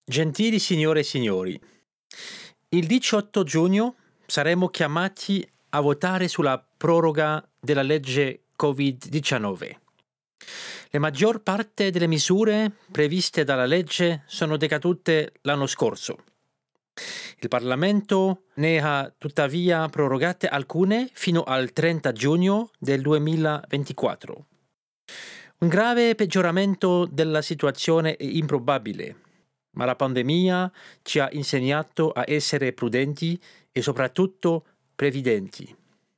Gentili signore e signori, il 18 giugno saremo chiamati a votare sulla proroga della legge Covid-19. La maggior parte delle misure previste dalla legge sono decadute l'anno scorso. Il Parlamento ne ha tuttavia prorogate alcune fino al 30 giugno del 2024. Un grave peggioramento della situazione è improbabile, ma la pandemia ci ha insegnato a essere prudenti e soprattutto previdenti.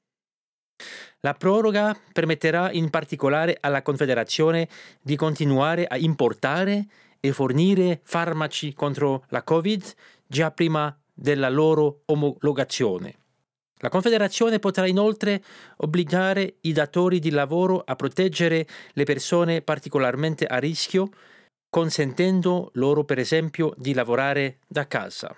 La proroga permetterà in particolare alla Confederazione di continuare a importare e fornire farmaci contro la Covid già prima della loro omologazione. La Confederazione potrà inoltre obbligare i datori di lavoro a proteggere le persone particolarmente a rischio, consentendo loro per esempio di lavorare da casa.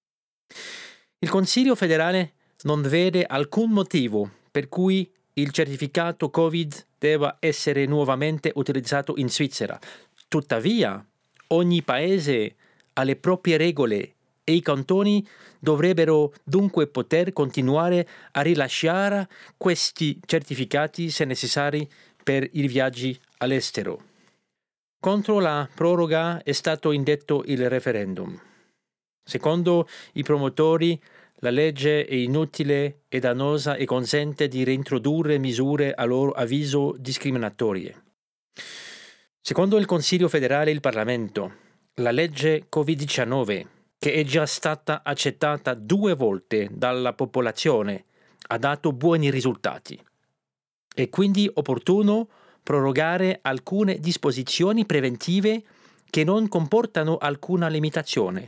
Il Consiglio federale non vede alcun motivo per cui il certificato Covid debba essere nuovamente utilizzato in Svizzera. Tuttavia, ogni paese ha le proprie regole e i cantoni dovrebbero dunque poter continuare a rilasciare questi certificati se necessari per i viaggi all'estero. Contro la proroga è stato indetto il referendum. Secondo i promotori, la legge è inutile e dannosa e consente di reintrodurre misure a loro avviso discriminatorie. Secondo il Consiglio federale e il Parlamento, la legge Covid-19, che è già stata accettata 2 volte dalla popolazione, ha dato buoni risultati. È quindi opportuno prorogare alcune disposizioni preventive che non comportano alcuna limitazione.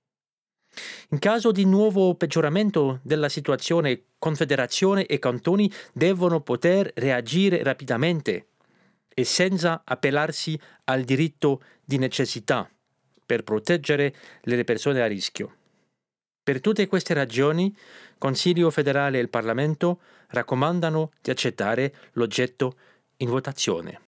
In caso di nuovo peggioramento della situazione, Confederazione e cantoni devono poter reagire rapidamente e senza appellarsi al diritto di necessità per proteggere le persone a rischio. Per tutte queste ragioni, Consiglio federale e il Parlamento raccomandano di accettare l'oggetto in votazione.